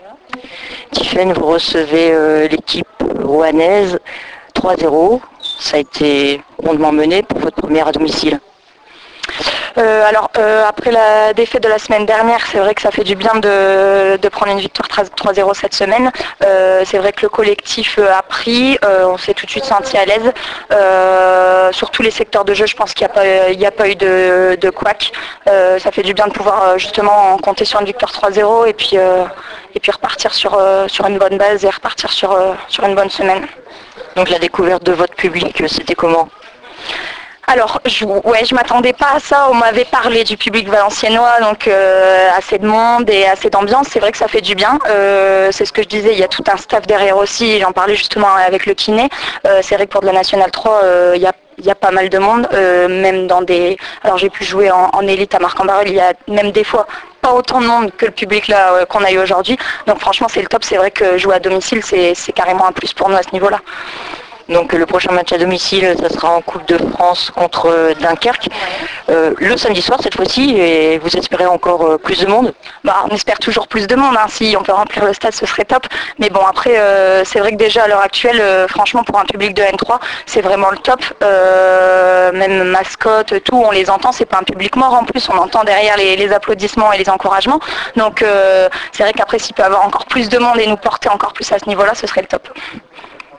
Tiffen, vous recevez l'équipe rouennaise 3-0. Ça a été rondement mené pour votre première à domicile. Après la défaite de la semaine dernière, c'est vrai que ça fait du bien de prendre une victoire 3-0 cette semaine. C'est vrai que le collectif a pris, on s'est tout de suite senti à l'aise. Sur tous les secteurs de jeu, je pense qu'il n'y a pas eu de couac. Ça fait du bien de pouvoir justement compter sur une victoire 3-0 et puis repartir sur une bonne base et repartir sur une bonne semaine. Donc la découverte de votre public, c'était comment ? Alors, je m'attendais pas à ça. On m'avait parlé du public valenciennois, donc assez de monde et assez d'ambiance. C'est vrai que ça fait du bien. C'est ce que je disais, il y a tout un staff derrière aussi. J'en parlais justement avec le kiné. C'est vrai que pour de la Nationale 3, il y a pas mal de monde, même dans des... Alors j'ai pu jouer en élite à Marc-en-Barœul, il y a même des fois pas autant de monde que le public là qu'on a eu aujourd'hui. Donc franchement c'est le top, c'est vrai que jouer à domicile c'est carrément un plus pour nous à ce niveau-là. Donc le prochain match à domicile, ça sera en Coupe de France contre Dunkerque. Le samedi soir cette fois-ci, et vous espérez encore plus de monde ? On espère toujours plus de monde, hein. Si on peut remplir le stade ce serait top. Mais bon après c'est vrai que déjà à l'heure actuelle, franchement pour un public de N3, c'est vraiment le top. Même mascotte, tout, on les entend, c'est pas un public mort en plus, on entend derrière les applaudissements et les encouragements. Donc c'est vrai qu'après s'il peut y avoir encore plus de monde et nous porter encore plus à ce niveau-là, ce serait le top.